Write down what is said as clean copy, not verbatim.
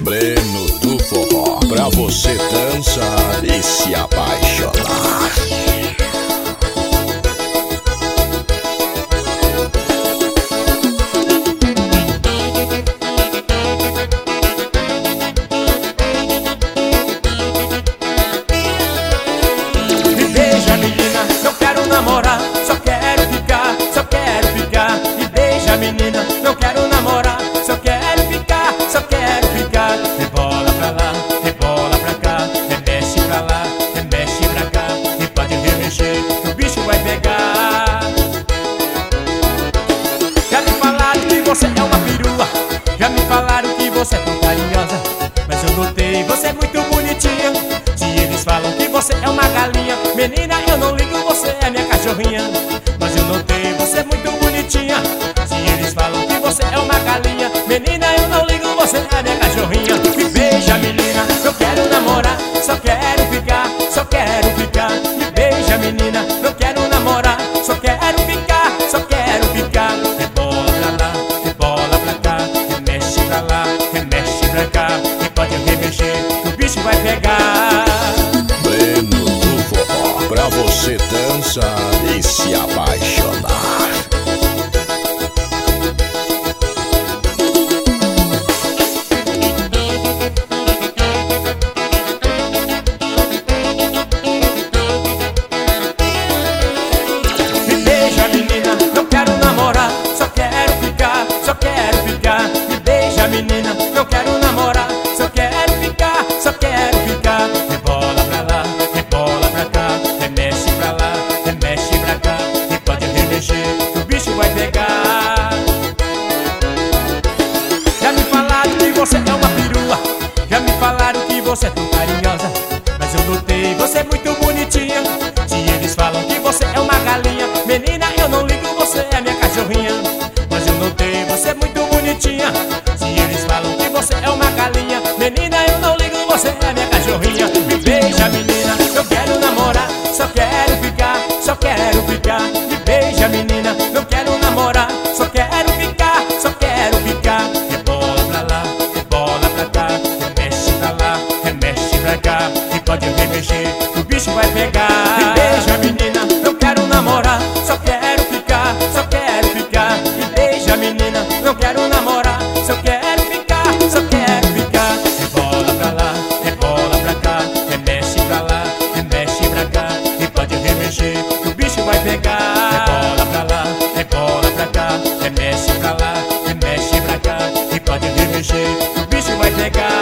Breno do Forró, pra você dançar e se apaixonar. Me beija, menina, não quero namorar, só quero ficar, só quero ficar. Me beija, menina, não quero namorar, só quero ficar, só quero ficar. Rebola pra lá, rebola pra cá, remexe pra lá, remexe pra cá. E pode remexer, que o bicho vai pegar. Já me falaram que você é uma perua, já me falaram que você é tão carinhosa, mas eu notei, você é muito bonitinha. Se eles falam que você é uma galinha, menina, eu não ligo, você é minha cachorrinha. Mas eu notei, você é muito bonitinha. Se eles falam que você é uma galinha, menina, eu não ligo, você é minha cachorrinha. Me beija, menina, eu quero namorar, só quero ficar, só quero ficar. Me beija, menina, não quero namorar, só quero ficar, só quero ficar. Rebola pra lá, rebola pra cá, remexe pra lá, remexe pra cá. E pode remexer, que o bicho vai pegar. Breno do Forró, pra você dançar e se apaixonar. Me beija, menina, não quero namorar, só quero ficar, só quero ficar. Me beija, menina, não quero namorar, só quero ficar, só quero ficar. Rebola pra lá, rebola pra cá, remexe pra lá, remexe pra cá. E pode remexer, que o bicho vai pegar. Já me falaram que você é uma perua, já me falaram que você é tão carinhosa, mas eu notei, você é muito bonitinha. Se eles falam que você é uma galinha, menina, eu não ligo, você é minha cachorrinha. Mas eu notei, você é muito bonitinha. Se eles falam que você é uma galinha, menina, eu não ligo, você é minha cachorrinha. Me beija, menina, eu quero namorar, só quero ficar, só quero ficar. Me beija, menina, não quero namorar, só quero ficar, só quero ficar. Rebola pra lá, rebola pra cá, remexe pra lá, remexe pra cá. E pode remexer, que o bicho vai pegar. Me beija, menina, não quero namorar, só quero ficar, só quero ficar. Me beija, menina, não quero namorar, só quero ficar, só quero ficar. Rebola pra lá, rebola pra cá, remexe pra lá, remexe pra cá. E pode remexer, que o bicho vai pegar. Rebola pra lá, rebola pra cá, remexe pra lá, remexe pra cá. E pode remexer, que o bicho vai pegar.